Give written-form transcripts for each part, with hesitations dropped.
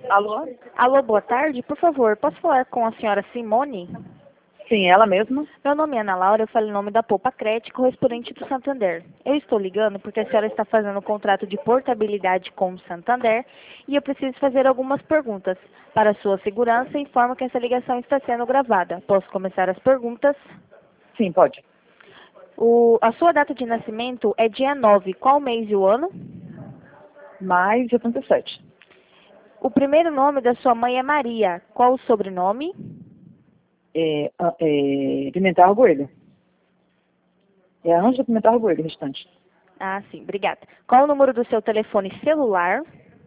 Alô? Alô, boa tarde. Por favor, posso falar com a senhora Simone? Sim, ela mesma. Meu nome é Ana Laura, eu falo em nome da Poupa Crédito, correspondente do Santander. Eu estou ligando porque a senhora está fazendo um contrato de portabilidade com o Santander e eu preciso fazer algumas perguntas. Para sua segurança, informo que essa ligação está sendo gravada. Posso começar as perguntas? Sim, pode. A sua data de nascimento é dia 9. Qual mês e o ano? Mais de 87. O primeiro nome da sua mãe é Maria. Qual o sobrenome? Pimentel Arguelho. É Ângela Pimentel Arguelho, o restante. Ah, sim, obrigada. Qual o número do seu telefone celular?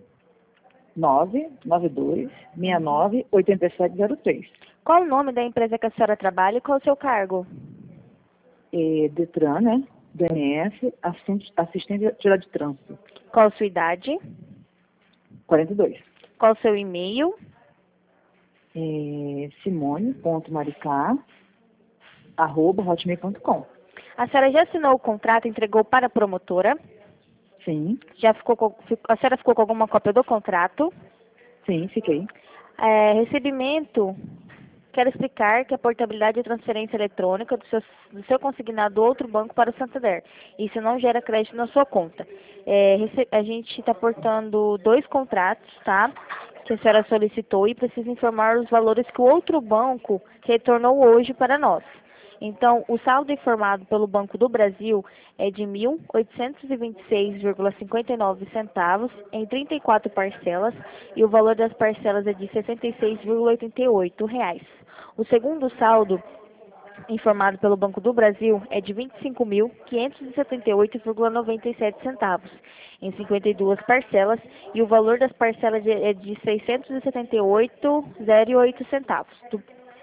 992-69-8703. Qual o nome da empresa que a senhora trabalha e qual o seu cargo? Detran, né? DNS, assistente de trânsito. Qual a sua idade? 42. Qual o seu e-mail? Simone.maricá@hotmail.com. A senhora já assinou o contrato e entregou para a promotora? Sim, A senhora ficou com alguma cópia do contrato? sim, fiquei. Recebimento. Quero explicar que a portabilidade é transferência eletrônica do seu consignado do outro banco para o Santander. Isso não gera crédito na sua conta. A gente está portando 2 contratos, tá? Que a senhora solicitou e precisa informar os valores que o outro banco retornou hoje para nós. Então, o saldo informado pelo Banco do Brasil é de R$ 1.826,59 em 34 parcelas e o valor das parcelas é de R$ 66,88. O segundo saldo informado pelo Banco do Brasil é de R$ 25.578,97 em 52 parcelas e o valor das parcelas é de R$ 678,08.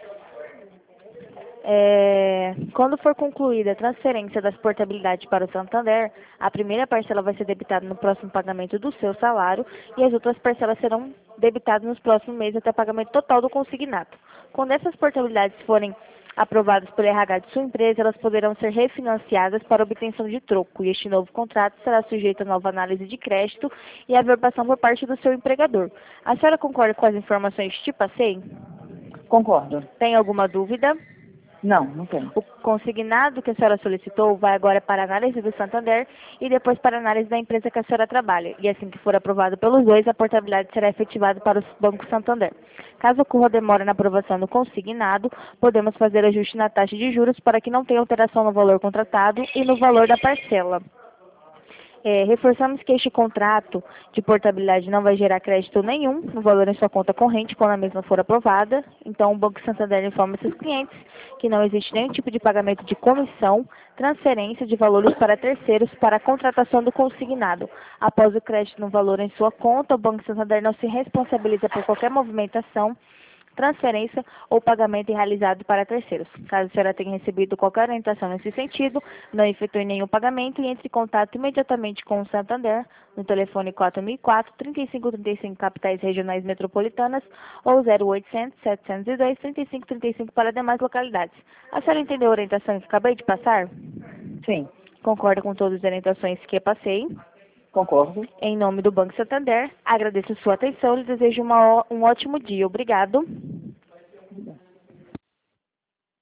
Quando for concluída a transferência das portabilidades para o Santander, a primeira parcela vai ser debitada no próximo pagamento do seu salário e as outras parcelas serão debitadas nos próximos meses até o pagamento total do consignado. Quando essas portabilidades forem aprovadas pelo RH de sua empresa, elas poderão ser refinanciadas para obtenção de troco e este novo contrato será sujeito a nova análise de crédito e averbação por parte do seu empregador. A senhora concorda com as informações que te passei? Concordo. Tem alguma dúvida? Não, não tem. O consignado que a senhora solicitou vai agora para a análise do Santander e depois para a análise da empresa que a senhora trabalha. E assim que for aprovado pelos dois, a portabilidade será efetivada para o Banco Santander. Caso ocorra demora na aprovação do consignado, podemos fazer ajuste na taxa de juros para que não tenha alteração no valor contratado e no valor da parcela. Reforçamos que este contrato de portabilidade não vai gerar crédito nenhum no valor em sua conta corrente quando a mesma for aprovada. Então, o Banco Santander informa seus clientes que não existe nenhum tipo de pagamento de comissão, transferência de valores para terceiros para a contratação do consignado. Após o crédito no valor em sua conta, o Banco Santander não se responsabiliza por qualquer movimentação, transferência ou pagamento realizado para terceiros. Caso a senhora tenha recebido qualquer orientação nesse sentido, não efetue nenhum pagamento e entre em contato imediatamente com o Santander no telefone 4004-3535 capitais regionais metropolitanas ou 0800-702-3535 para demais localidades. A senhora entendeu a orientação que acabei de passar? Sim, Concorda com todas as orientações que eu passei? concordo. Em nome do Banco Santander, agradeço sua atenção e desejo um ótimo dia. Obrigado.